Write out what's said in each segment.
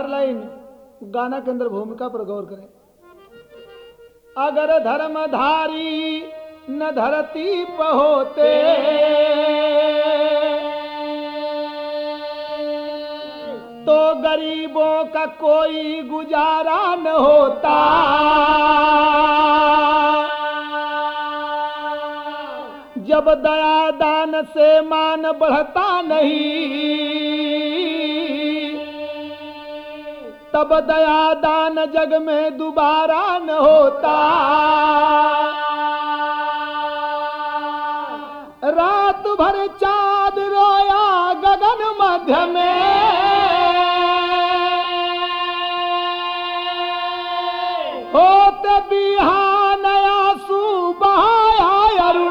चार लाइन गाना के अंदर भूमिका पर गौर करें। अगर धर्मधारी न धरती पर होते तो गरीबों का कोई गुजारा न होता। जब दया दान से मान बढ़ता नहीं तब दया दान जग में दोबारा न होता। रात भर चाँद रोया गगन मध्य में होते बिहान आंसू बहाया अरुण।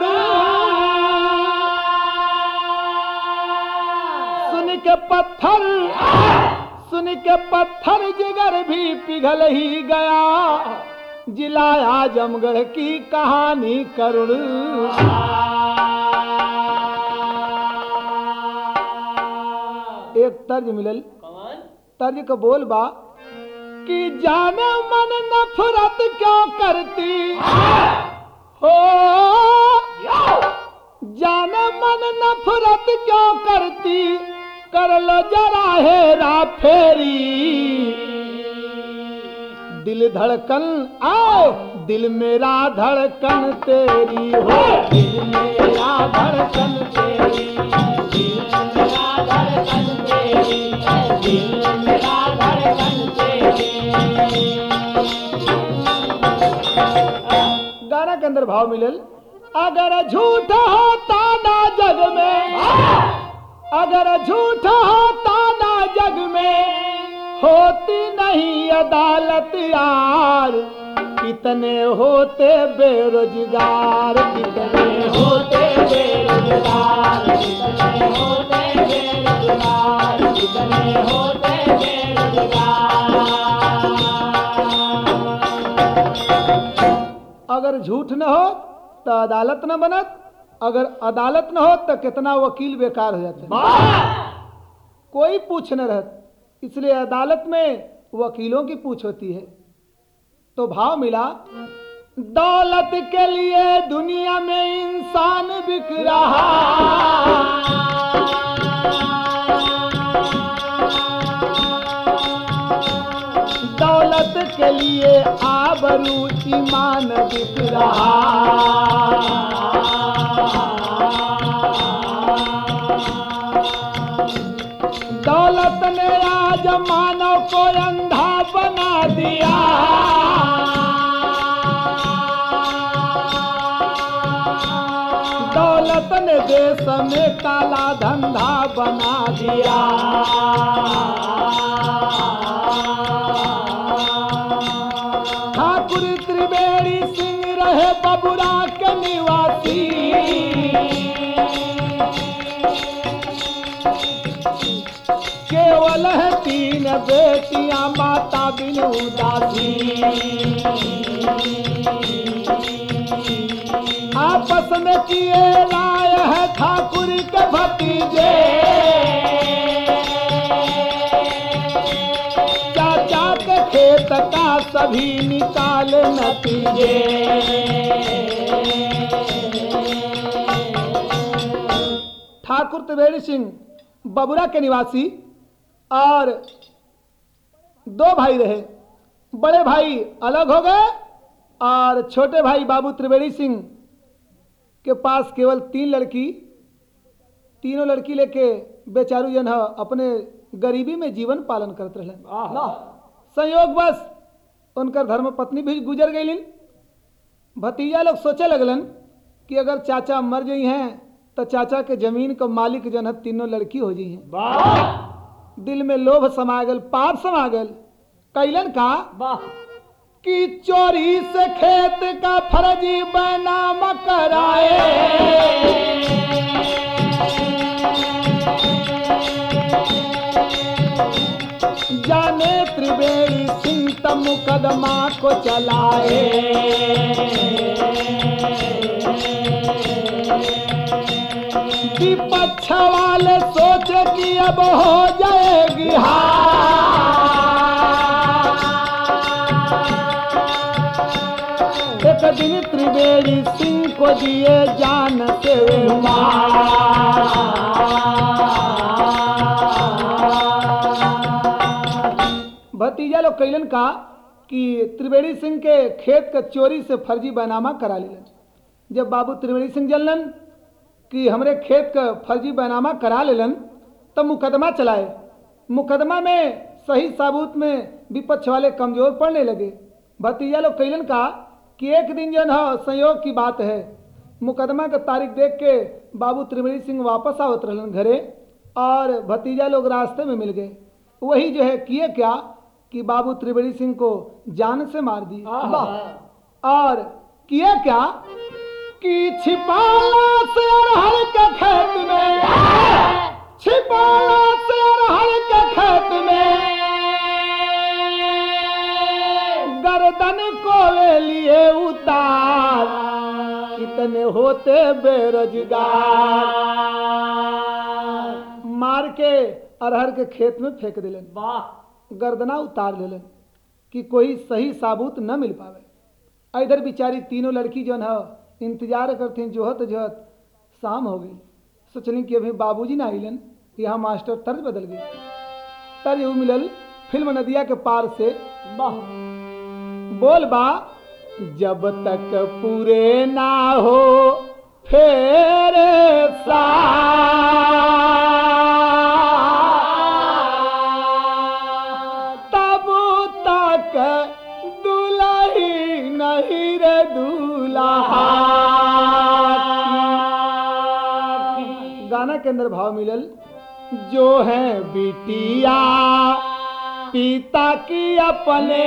सुन के पत्थर जिगर भी पिघल ही गया। जिला आजमगढ़ की कहानी करुण। एक तर्ज मिलल, तर्ज का बोल बा कि जाने मन नफरत क्यों करती हो। जाने मन नफरत क्यों करती कर लो जरा हेरा फेरी। दिल धड़कन आओ दिल मेरा धड़कन तेरी हो। दिल मेरा धड़कन तेरी, दिल मेरा धड़कन तेरी, दिल मेरा धड़कन तेरी। गाना के अंदर भाव मिलल। अगर झूठ होता ना जग में, अगर झूठ होता ना जग में होती नहीं अदालत यार। कितने होते बेरोजगार, कितने होते बेरोजगार, कितने होते बेरोजगार, कितने होते बेरोजगार। अगर झूठ न हो तो अदालत न बनत, अगर अदालत न हो तो कितना वकील बेकार हो जाते, कोई पूछ न रहत। इसलिए अदालत में वकीलों की पूछ होती है। तो भाव मिला, दौलत के लिए दुनिया में इंसान बिक रहा। दौलत के लिए आबरू ईमान बिक रहा। दौलत ने आज मानव को अंधा बना दिया। दौलत ने देश में काला धंधा बना दिया। ठाकुर त्रिवेणी सिंह रहे बबुरा के निवासी। केवल है 3 बेटियां माता बिन उदासी। आपस में किए लाए है ठाकुर के भतीजे। चाचा के खेत का सभी निकाल नतीजे। ठाकुर त्रिवेणी सिंह बबुरा के निवासी और 2 भाई रहे। बड़े भाई अलग हो गए और छोटे भाई बाबू त्रिवेणी सिंह के पास केवल 3 लड़की, तीनों लड़की लेके बेचारू जन अपने गरीबी में जीवन पालन करते रहे। संयोग बस उनकर धर्म पत्नी भी गुजर गई। भतीजा लोग सोचे लगलन कि अगर चाचा मर गई हैं तो चाचा के जमीन का मालिक जन तीनों लड़की हो गई हैं। दिल में लोभ समा गल, पाप समा गल। कैलन का कि चोरी से खेत का फर्जी बैनाम कराए। जाने त्रिवेणी सिंह तब मुकदमा को चलाए। विपक्ष वाले सोचे कि अब हो जाएगी हार। त्रिवेणी सिंह को दिए जान से भतीजा लोग कैलन का कि त्रिवेणी सिंह के खेत का चोरी से फर्जी बैनामा करा लेलन। जब बाबू त्रिवेणी सिंह जनलन कि हमरे खेत का फर्जी बैनामा करा लेलन तब मुकदमा चलाए। मुकदमा में सही साबूत में विपक्ष वाले कमजोर पड़ने लगे। भतीजा लोग कैलन का कि एक दिन जो है संयोग की बात है, मुकदमा का तारीख देख के बाबू त्रिवेणी सिंह वापस आवत रहलन घरे और भतीजा लोग रास्ते में मिल गए। वही जो है किए क्या कि बाबू त्रिवेणी सिंह को जान से मार दिए। और किए क्या कि छिपाला से अरहर के खेत में, छिपाला से अरहर के खेत में गर्दन को वे लिए उतार, कितने होते बेरोजगार। मार के अरहर के खेत में फेंक दिलन, गर्दना उतार लेलन कि कोई सही साबूत न मिल पावे। इधर बेचारी तीनों लड़की जो है इंतजार करते जोहत जोहत शाम हो गई। सोचली कि अभी बाबूजी ना आइलन, यहाँ मास्टर तर्ज बदल गई। तर्ज वो मिलल फिल्म नदिया के पार से, बोल बा जब तक पूरे ना हो फेर तब तक दुल्ही नहीं रे दूल्हा। गाना के अंदर भाव मिलल, जो है बिटिया पिता की अपने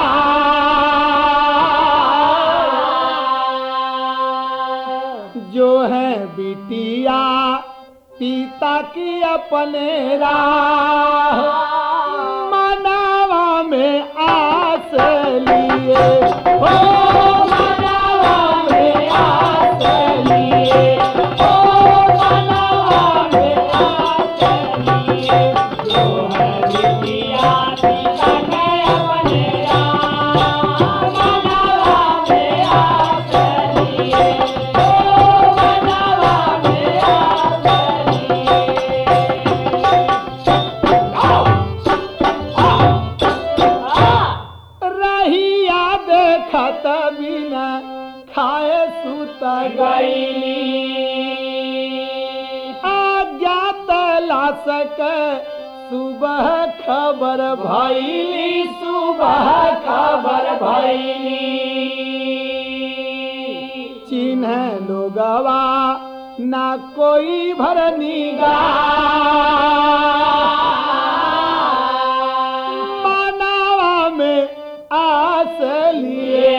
जो है बिटिया पिता की अपने राह, मनावा में आस लिए हो, मनावा में आस लिए हो, मनावा में आस लिए, जो है बिटिया पिता के अपने राह, मनावा में आस लिए हो, मनावा में आस लिए। रहिया देखत बिना खाए सुत गईली, आज्ञा तला सके सुबह खबर भइली, सुबह खबर भइली। चिन्ह लोगवा ना कोई भरनीगा, मनावा में आस लिए।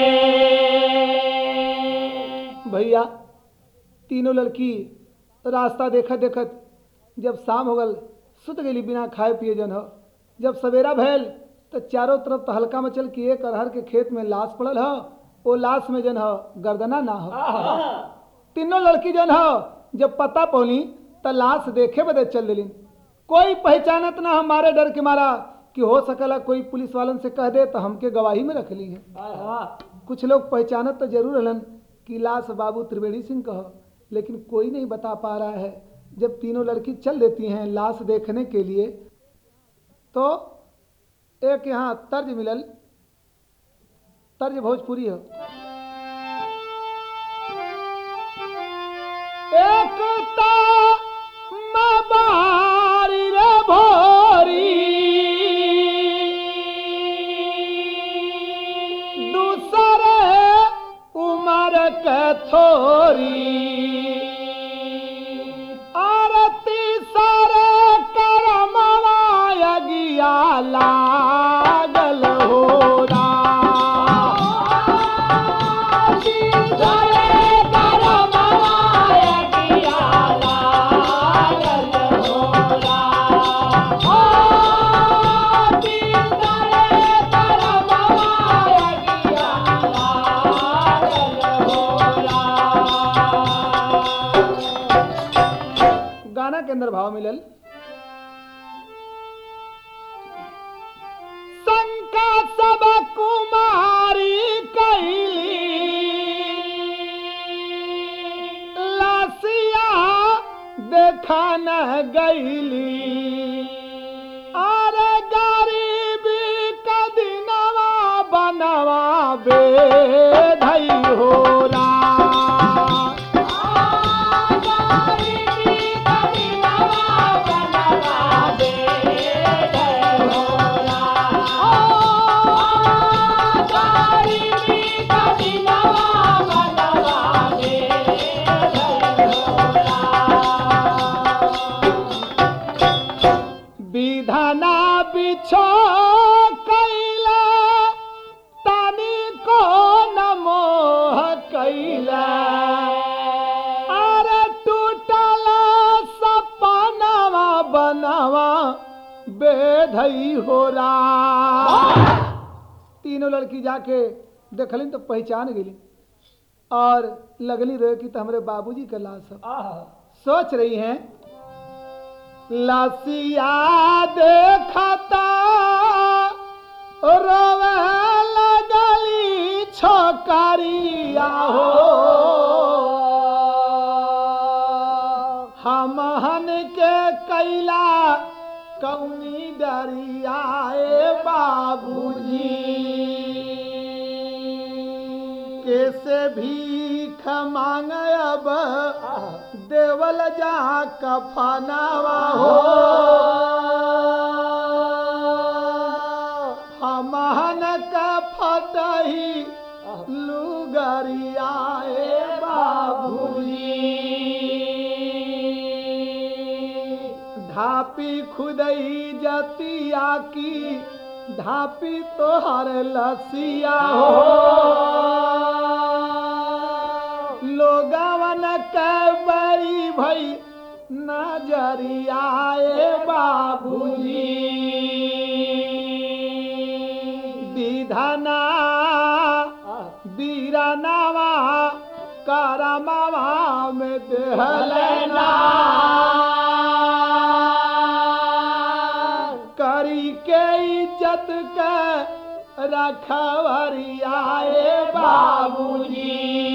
भैया तीनों लड़की रास्ता देखत देखत जब शाम हो गल सुत गई बिना खाए पिए जन हो। जब सवेरा भैल तो चारों तरफ तो हल्का मचल कि एक अरहर के खेत में लाश पड़ल हो, वो लाश में जन हो गर्दना ना हो। तीनों लड़की जन हो जब पता पौली तो लाश देखे बदे चल दिली। कोई पहचानत ना, हमारे डर के मारा कि हो सकला कोई पुलिस वालन से कह दे तो हमके गवाही में रख ली है। कुछ लोग पहचानत तो जरूर हलन कि लाश बाबू त्रिवेणी सिंह कहो, लेकिन कोई नहीं बता पा रहा है। जब तीनों लड़की चल देती हैं लाश देखने के लिए तो एक यहाँ तर्ज मिलल, तर्ज भोजपुरी हो। एक बारी रे भोरी, दूसरे उम्र के थोरी, आरती सारे करमवा यगिया लागल हो रा। गाना के अंदर भाव मिलल, शंका सब कुमारी कैली, देखा न गईली अरे गरीबी का दिनवा बनवा बेधई हो विधना बिछो कैला तनी को न मोह कैला अरे टूटला सपनवा बनवा बेधई हो रा। तीनों लड़की जाके देखलिन तो पहचान गेली और लगली रहे कि तो हमारे बाबूजी का लाश है। सोच रही हैं लसिया देखता रोवे लगली छोकरिया हो हमहन के कैला कौनी डरिया बाबूजी कैसे भीख मांगे अब देवल जा कफनावा हो हमहन का फटही लुगरिया बाबूजी धापी खुदई जतिया की धापी तोहर लसिया हो लोगवन के बड़ी भई नजरिया बाबूजी विधना बीरनवा करमवा में देहलना करी के इज्जत के रखवरिया बाबूजी।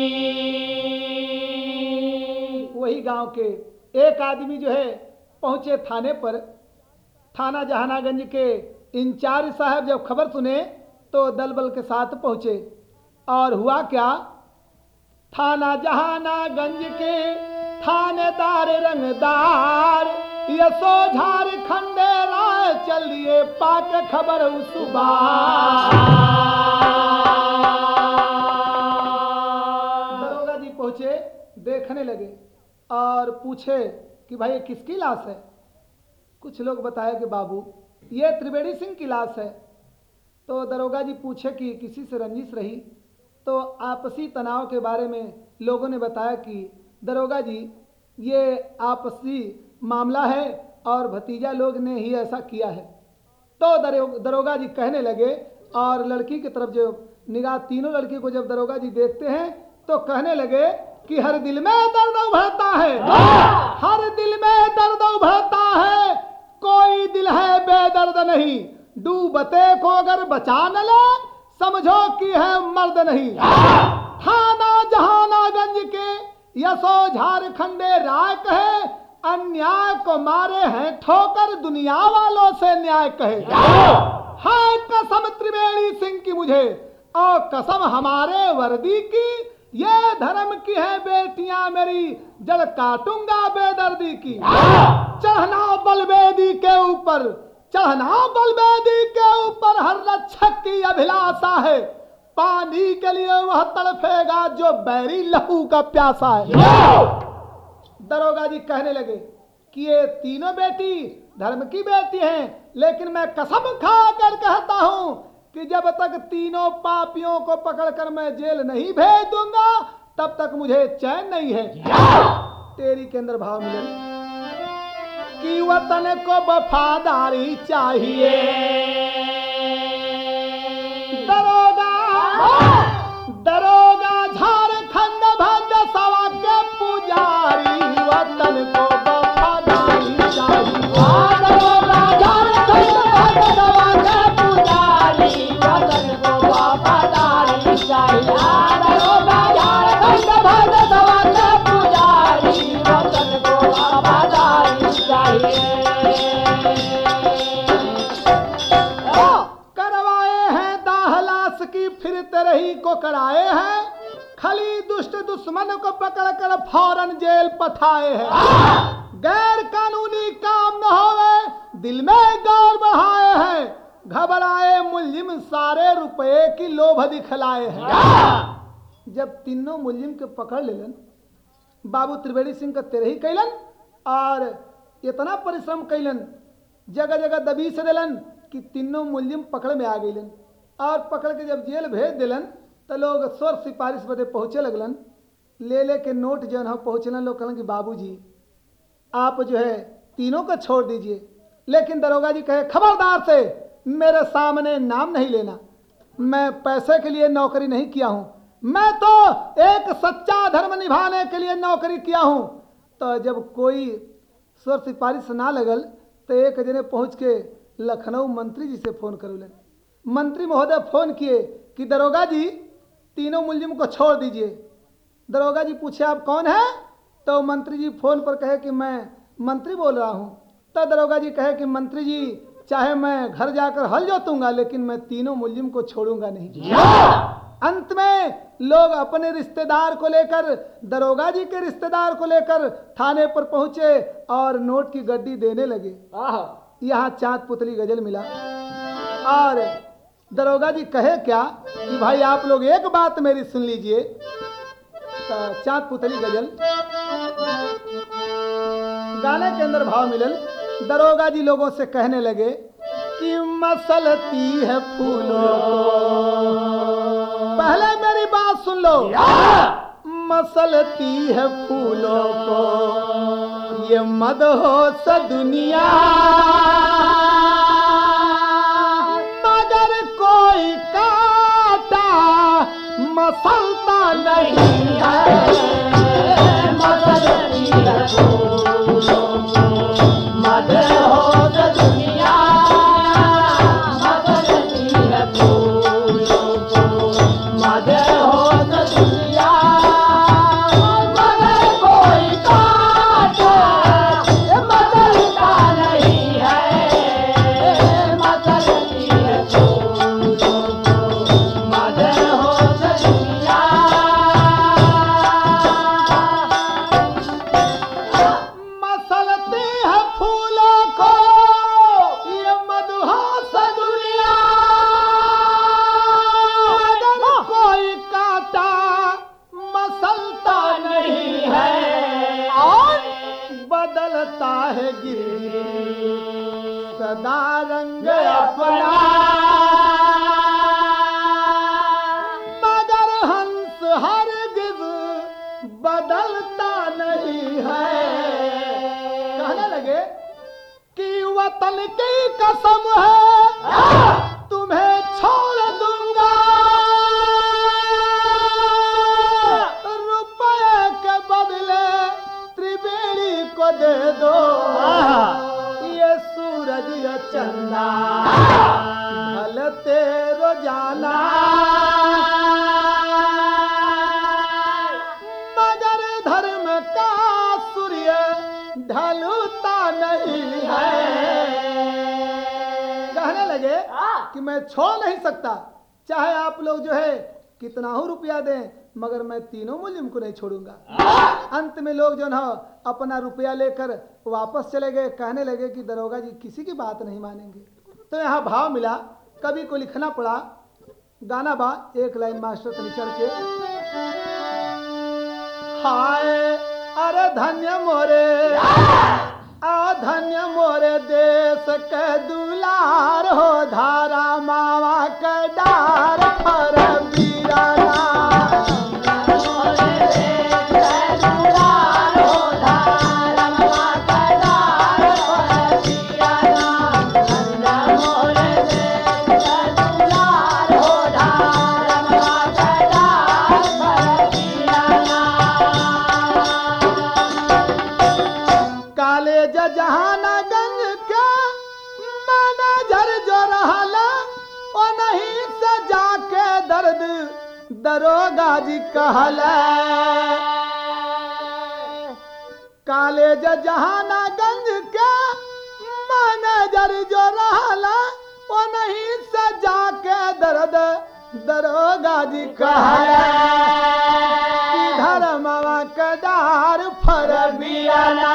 वही गांव के एक आदमी जो है पहुंचे थाने पर। थाना जहानागंज के इंचार्ज साहब जब खबर सुने तो दल बल के साथ पहुंचे और हुआ क्या थाना जहानागंज के थानेदार रंगदार यसो झारखंड राय चलिए पाक खबर सुबह दरोगा जी पहुंचे देखने लगे और पूछे कि भाई ये किसकी लाश है। कुछ लोग बताए कि बाबू ये त्रिवेणी सिंह की लाश है। तो दरोगा जी पूछे कि किसी से रंजिश रही। तो आपसी तनाव के बारे में लोगों ने बताया कि दरोगा जी ये आपसी मामला है और भतीजा लोग ने ही ऐसा किया है। तो दरोगा जी कहने लगे और लड़की की तरफ जो निगाह तीनों लड़की को जब दरोगा जी देखते हैं तो कहने लगे कि हर दिल में दर्द उभरता है, हर दिल में दर्द उभरता है, कोई दिल है बेदर्द नहीं, डूबते को अगर बचा न ले समझो कि है मर्द नहीं। थाना जहानागंज के यसो झारखंडे राय कहे अन्याय को मारे हैं ठोकर दुनिया वालों से न्याय कहे। हाय कसम त्रिवेणी सिंह की मुझे और कसम हमारे वर्दी की, ये धर्म की है बेटियां मेरी जड़ काटूंगा बेदर्दी की। चढ़ना बलवेदी के ऊपर, चढ़ना बलवेदी के ऊपर हर रक्षक की अभिलाषा है, पानी के लिए वह तड़फेगा जो बैरी लहू का प्यासा है। दरोगा जी कहने लगे कि ये तीनों बेटी धर्म की बेटी हैं, लेकिन मैं कसम खाकर कहता हूं कि जब तक तीनों पापियों को पकड़कर मैं जेल नहीं भेज दूंगा तब तक मुझे चैन नहीं है। तेरी के अंदर भाव मिले कि वतन को वफादारी चाहिए। दरोगा दरोगा झारखंड भाग्य सभा के पुजारी, वतन को वफादारी चाहिए। दरोगा झारखंड भाग्य सभा के पुजारी, वतन को वफादारी चाहिए। दरोगा झारखंड भाग्य सभा के पुजारी, वतन को वफादारी होकर आए हैं, खली दुष्ट दुश्मन को पकड़कर फौरन जेल पठाए हैं। गैर कानूनी काम न होवे दिल में गौर बढ़ाए हैं, घबराए मुल्जिम सारे रुपए की लोभ दिखलाए हैं। जब तीनों मुल्जिम के पकड़ लेलन, बाबू त्रिवेणी सिंह का तेरे ही कैलन और इतना परिश्रम कैलन, जगह जगह दबीस दिलन कि तीनों मुल्जिम पकड़ में आ गईलन। और पकड़ के जब जेल भेज दिलन तो लोग स्वर सिपारिश बदे पहुँचे लगलन, ले के नोट जन हो पहुँचलन। लोग कहलन कि बाबूजी आप जो है तीनों को छोड़ दीजिए, लेकिन दरोगा जी कहे खबरदार से मेरे सामने नाम नहीं लेना, मैं पैसे के लिए नौकरी नहीं किया हूँ, मैं तो एक सच्चा धर्म निभाने के लिए नौकरी किया हूँ। तो जब कोई स्वर सिपारिश ना लगल तो एक जने पहुँच के लखनऊ मंत्री जी से फोन करूलन। मंत्री महोदय फोन किए कि दरोगा जी तीनों मुल्जिम को छोड़ दीजिए। दरोगा जी पूछे आप कौन है? तो मंत्री जी फोन पर कहे कि मैं मंत्री बोल रहा हूँ। तो दरोगा जी कहे कि मंत्री जी चाहे मैं घर जाकर हल जोतूंगा, लेकिन मैं तीनों मुल्जिम को छोड़ूंगा नहीं। अंत में लोग अपने रिश्तेदार को लेकर, दरोगा जी के रिश्तेदार को लेकर थाने पर पहुंचे और नोट की गड्डी देने लगे। यहाँ चाँद पुतली गजल मिला और दरोगा जी कहे क्या कि भाई आप लोग एक बात मेरी सुन लीजिए। तो चाँद पुतली गजल गाने के अंदर भाव मिलल। दरोगा जी लोगों से कहने लगे कि मसलती है फूलों को, पहले मेरी बात सुन लो, मसलती है फूलों को ये मदहोश दुनिया, मगर कोई काटा मसलता नहीं है। मसलती है फूलों को मदहोश दुनिया, मसलती है फूलों को मदहोश दुनिया, मगर कोई काटा मसलता नहीं है। मसलती है फूलों को मदहोश दुनिया, मसलती है फूलों को ये मदहोश दुनिया, मगर कोई काटा मसलता नहीं है। और बदलता है गिरी सदा रंग अपना, मगर हंस हरगिज बदलता नहीं है। कहने लगे कि वतन की कसम है तुम्हें छोड़ दूंगा, रुपए के बदले त्रिवेणी को दे दो ये सूरज या चंदा ढलते रोजाना, मगर धर्म का सूर्य ढलता नहीं है। कहने लगे कि मैं छोड़ नहीं सकता, चाहे आप लोग जो है कितना ही रुपया दें, मगर मैं तीनों मुल्जिम को नहीं छोड़ूंगा। अंत में लोग जो ना अपना रुपया लेकर वापस चले गए। कहने लगे कि दरोगा जी किसी की बात नहीं मानेंगे। तो यहाँ भाव मिला, कवि को लिखना पड़ा। गाना बा एक लाइन मास्टर तनी चढ़ के, हाय अरे धन्य मोरे आ धन्य मोरे देश के दुलार हो, धारा मावा के डार पर बीराना, जहानागंज के मैनेजर जो रहला ओ नहीं से जाके दर्द दरोगा जी कहला। कॉलेज जहानागंज के मैनेजर जो रहला ओ नहीं से जाके दर्द दरोगा जी कहला कि धर्मवा के डार फरबियाना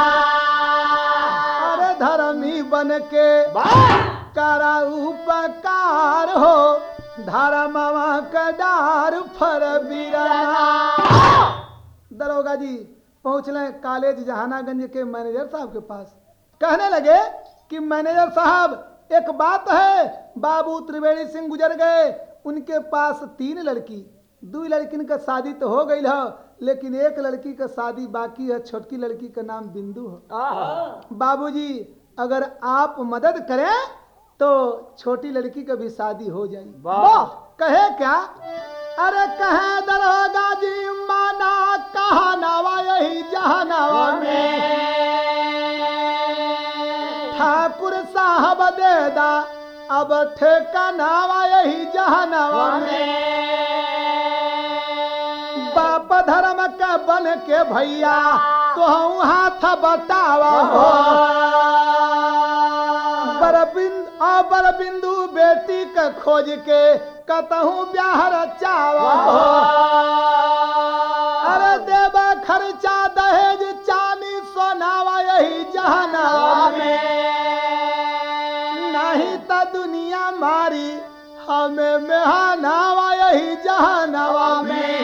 अरे धर्मी बन के करा उपकार हो धर्मवा के डार फरबियाना। दरोगा जी पहुंचले कॉलेज जहानागंज के मैनेजर साहब के पास। कहने लगे कि मैनेजर साहब एक बात है, बाबू त्रिवेणी सिंह गुजर गए, उनके पास 3 लड़की, 2 लड़किन का शादी तो हो गई है, लेकिन एक लड़की का शादी बाकी है, छोटकी लड़की का नाम बिंदु है। बाबूजी अगर आप मदद करें तो छोटी लड़की का भी शादी हो जाएगी। वाह कहे क्या? अरे कहे दरोगा जी माना कहा नवा यही जहानवा में ठाकुर साहब देदा अब ठेकानावा यही जहानवा में बाप धर्म का बन के भैया तो हाथ बतावा हो बर बिंदु बेटी का खोज के कतहूँ ब्याह रचावा हो अरे देवा खर्चा दहेज चांदी सोनावा यही जहानवा में नहीं तो दुनिया मारी हमें मेहनावा यही जहानवा में।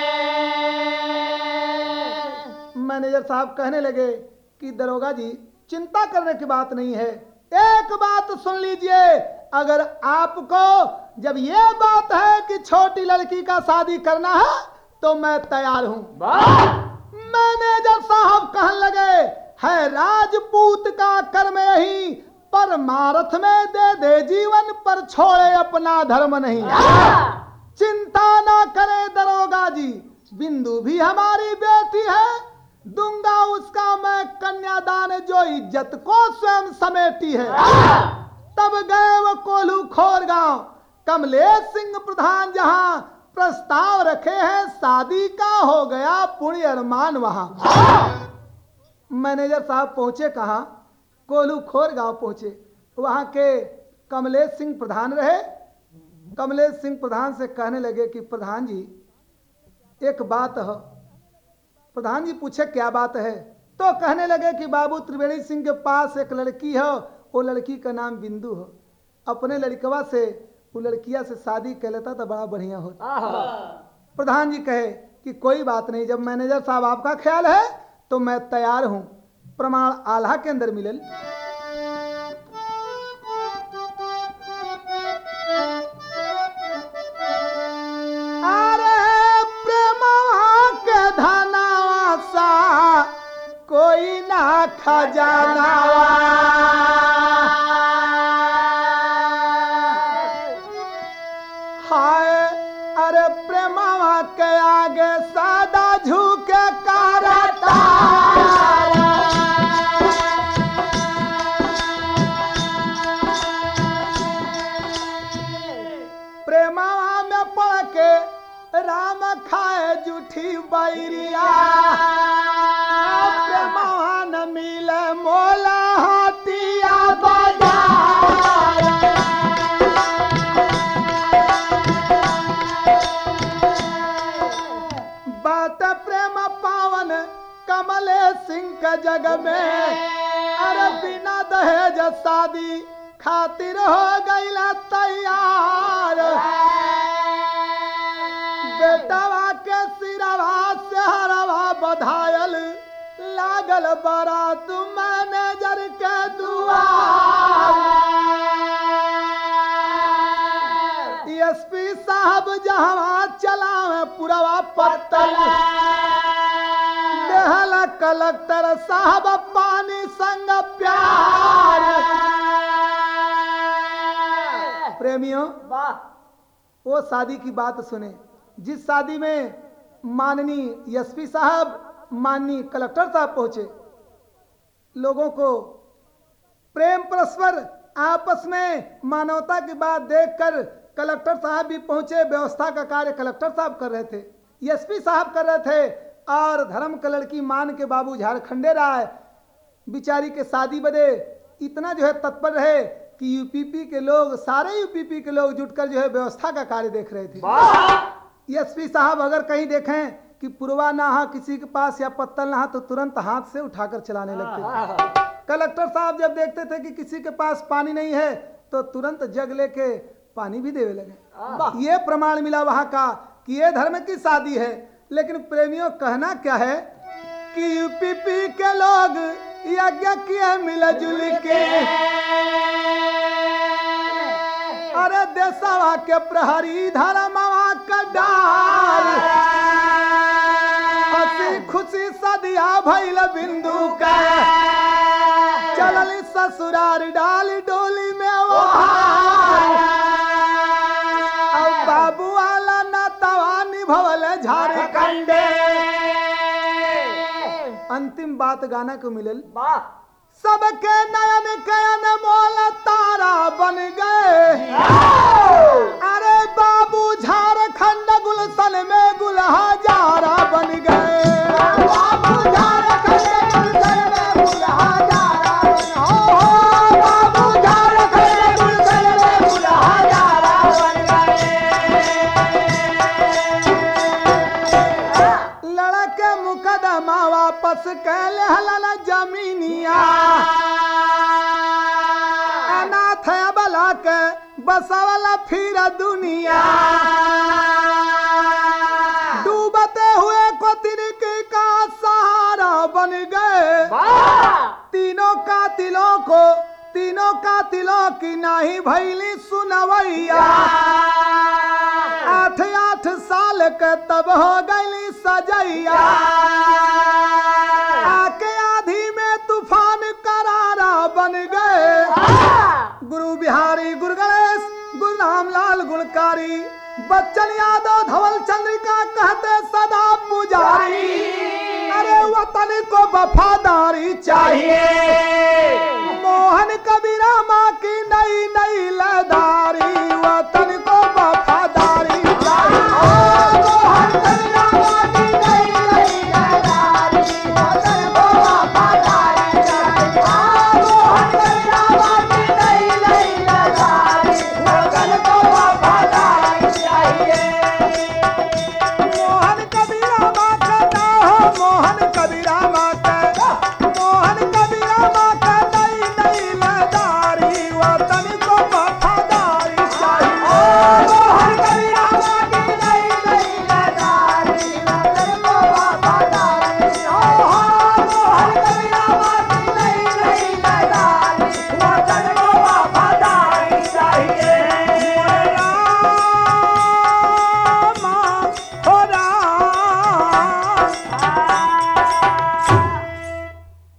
मैनेजर साहब कहने लगे कि दरोगा जी चिंता करने की बात नहीं है, एक बात सुन लीजिए, अगर आपको जब ये बात है कि छोटी लड़की का शादी करना है तो मैं तैयार हूं। मैनेजर साहब कहने लगे है राजपूत का कर्म यही परमार्थ में दे दे जीवन पर छोड़े अपना धर्म नहीं। चिंता ना करे दरोगा जी, बिंदु भी हमारी बेटी है, दूंगा उसका मैं कन्यादान जो इज्जत को स्वयं समेटी है। तब गए वो कोल्हू खोर गांव, कमलेश सिंह प्रधान जहां प्रस्ताव रखे हैं शादी का हो गया पुण्य अरमान वहां। मैनेजर साहब पहुंचे कहां? कोल्हू खोर गांव पहुंचे, वहां के कमलेश सिंह प्रधान रहे। कमलेश सिंह प्रधान से कहने लगे कि प्रधान जी एक बात है। प्रधान जी पूछे क्या बात है? तो कहने लगे कि बाबू त्रिवेणी सिंह के पास एक लड़की है, वो लड़की का नाम बिंदु है, अपने लड़कवा से वो लड़किया से शादी कर लेता तो बड़ा बढ़िया होता। प्रधान जी कहे कि कोई बात नहीं, जब मैनेजर साहब आपका ख्याल है तो मैं तैयार हूं। प्रमाण आल्हा के अंदर मिलल। कोई ना खजाना हाय अरे प्रेमवा के आगे सादा झुके करता प्रेमवा में पड़ के राम खाए जूठी बैरिया मान मिले मोला हाथिया बाजार बात प्रेम पावन कमलेश सिंह का जग में अरे बिना दहेज शादी खातिर हो गईला तैयार। बेटवा के सिरवा से हरवा बधायल लागल बारात मैनेजर के दुआर। एसपी साहब जहां चलावे पुरवा पत्तल देहला कलेक्टर साहब पानी संग प्यार। प्रेमियों वो शादी की बात सुने जिस शादी में माननीय एसपी साहब माननीय कलेक्टर साहब पहुंचे। लोगों को प्रेम परस्पर आपस में मानवता की बात देखकर कलेक्टर साहब भी पहुंचे। व्यवस्था का कार्य कलेक्टर साहब कर रहे थे, एसपी साहब कर रहे थे, और धर्म का लड़की मान के बाबू झारखंडे राय बिचारी के शादी बदे इतना जो है तत्पर रहे कि यूपीपी के लोग, सारे यूपीपी के लोग जुटकर जो है व्यवस्था का कार्य देख रहे थे। एसपी साहब अगर कहीं देखें कि पुरवा ना हा किसी के पास या पत्तल ना हा तो तुरंत हाथ से उठाकर चलाने लगते थे। कलेक्टर साहब जब देखते थे कि किसी के पास पानी नहीं है तो तुरंत जग लेके पानी भी देवे लगे। ये प्रमाण मिला वहां का कि ये धर्म की शादी है। लेकिन प्रेमियों कहना क्या है कि यूपीपी के लोग यज्ञ किए मिलजुल के, अरे देशवा के प्रहरी धर्मवा का डाल, हंसी खुशी सदिया भइल बिंदु का, चलल ससुरार डाल डोली में वो बाबू वाला नातवा निभवल झारखंडे। अंतिम बात गाना को मिलल, सबके नयन कयन मोल तारा बन गए, अरे बाबू झारखंड गुलशन में गुलहाजारा बन गए। बाबू झारखंड गुलशन में गुलहाजारा बन गए, बाबू झारखंड गुलशन में गुलहाजारा बन गए। लड़के मुकदमा वापस कैले हलला जमीनिया, अनाथ बला के बसवला फिर दुनिया, डूबते हुए को तिनके का सहारा बन गए। तीनों कातिलों की नाही भैली सुनवैया, 8 साल के तब हो गई सजैया, आके आधी में तूफान करारा बन गए। गुरु बिहारी, गुरु गणेश, गुरु रामलाल गुलकारी, बच्चन यादव, धवल चंद्रिका कहते सदा पुजारी, अरे वतन को वफादारी चाहिए, मोहन कबीरा माँ की नई नई लदारी, वतन को